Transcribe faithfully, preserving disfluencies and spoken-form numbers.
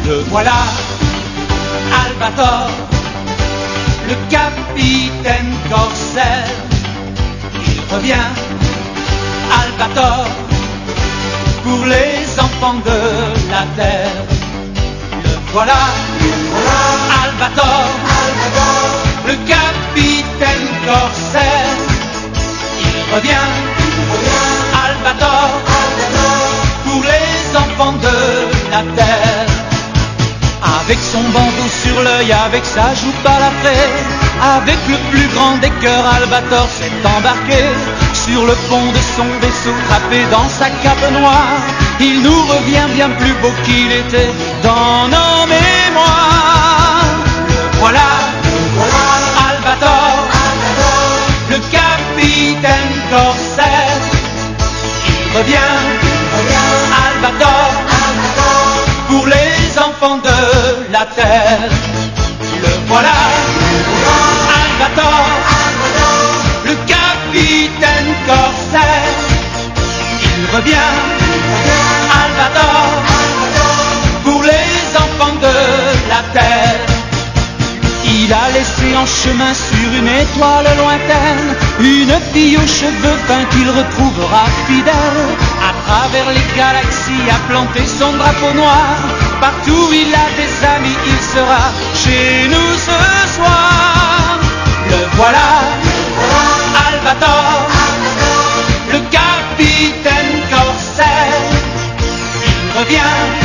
Le voilà, Albator, le capitaine corsaire. Il revient, Albator, pour les enfants de la terre. Le voilà, Albator, le capitaine corsaire. Il revient, Albator, pour les enfants de la terre. Avec son bandeau sur l'œil, avec sa joue balafrée, avec le plus grand des cœurs, Albator s'est embarqué sur le pont de son vaisseau, trappé dans sa cape noire. Il nous revient bien plus beau qu'il était dans nos mémoires. Le voilà, Albator, le capitaine corsaire. Il revient, Albator, pour les enfants de la terre. Le voilà, Albator, le capitaine corsaire. Il revient, Albator, pour les enfants de la terre. Il a laissé en chemin sur une étoile lointaine une fille aux cheveux fins qu'il retrouvera fidèle. À travers les galaxies a planté son drapeau noir. Partout où il a des amis, il sera chez nous ce soir. Le voilà, Albator, le capitaine corsaire. Il revient,